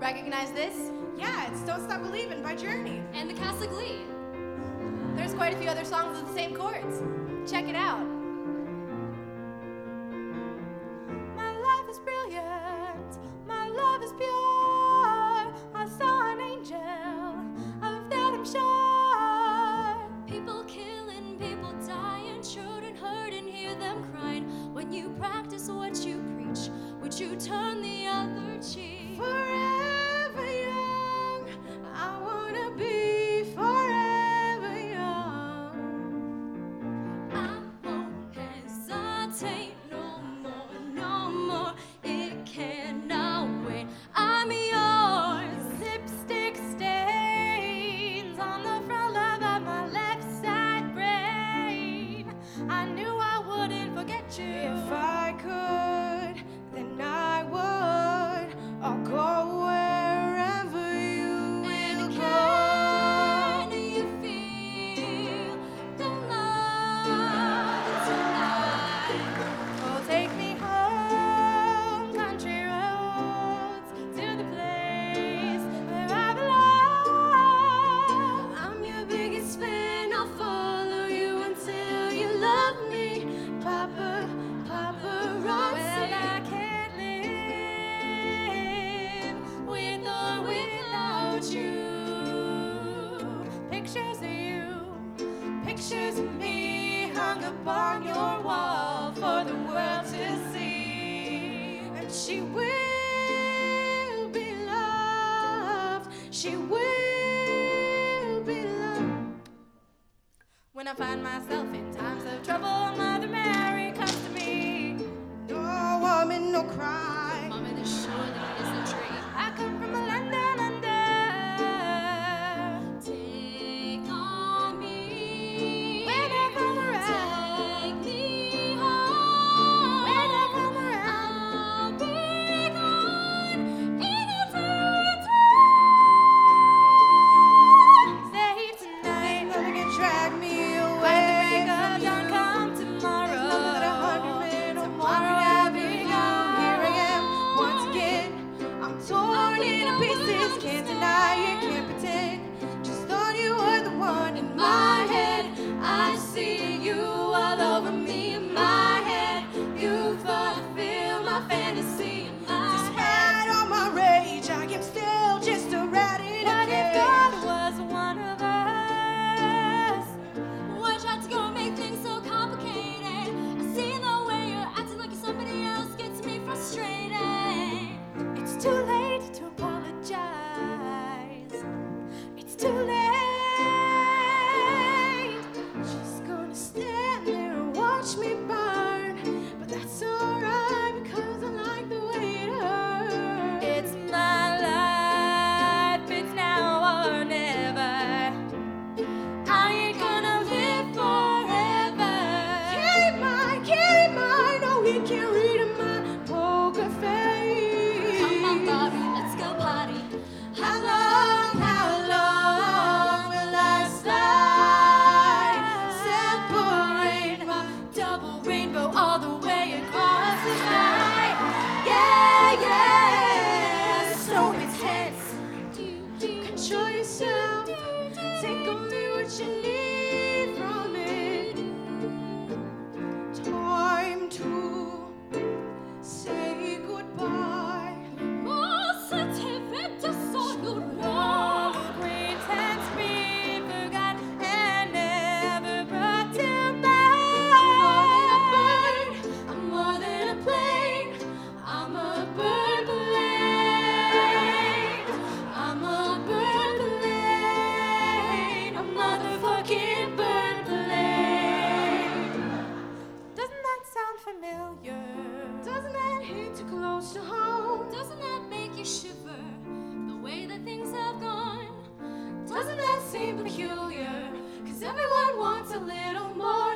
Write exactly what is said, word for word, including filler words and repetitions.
Recognize this? Yeah, it's Don't Stop Believin' by Journey. And the cast of Glee. There's quite a few other songs with the same chords. Check it out. My life is brilliant. My love is pure. I saw an angel. Of that I'm sure. People killing, people dying, children hurting, hear them crying. When you practice what you preach, would you turn the other cheek? Forever young, I wanna be forever young. I won't hesitate no more, no more. It cannot wait. I'm yours. Lipstick stains on the front lobe of my left side brain. I knew I wouldn't forget you. If I could, then I would. I'll go wherever you will And go. can you feel the love tonight? Oh, take me home, country roads, to the place where I belong. I'm your biggest fan, I'll follow you until you love me. Papa, paparazzi. Well, I can't live with or without you. Pictures of you, pictures of me hung upon your wall for the world to see. And she will be loved, she will be loved. When I find myself in times of trouble, Mother Mary comes to me. No woman, no cry. Mama, this surely is a dream. I come from a land down under. Take on me. When I come around, Take me home. when I come around, I'll be gone in eternity. save tonight. Nothing can drag me away. When the break from of dawn you. come tomorrow, There's nothing that a hundred men or more tomorrow could I'll ever be do. gone. Here I am once again. I'm torn into pieces. Can't deny it, can't pretend. Just thought you were the one in my head. I see you all over me in my head. You fulfill my fantasy. Despite all my rage, I am still just a rat in a What if cage. God was one of us? Why try to go and make things so complicated? I see the way you're acting like you're somebody else gets me frustrated. It's too late to apologize. It's too late. Just gonna stand there and watch me burn. But that's alright because I like the way it hurts. It's my life. It's now or never. I ain't gonna live forever. Keep mine, keep mine. Oh, we can read in my poker face. Come on, Bobby, let's go party. How long, how long will I slide? Separate my Double rainbow all the way across the sky. yeah, yeah. So intense. Control yourself. Take only what you need from it. Time to say goodbye. All pretense be forgot and never brought to mind. I'm more than a plane. I'm a bird plane. I'm a bird plane. A motherfucking bird plane. Doesn't that sound familiar? Doesn't that hit too close to home? Doesn't that make you shiver? The way that things have gone. Doesn't that seem peculiar? Cause everyone wants a little more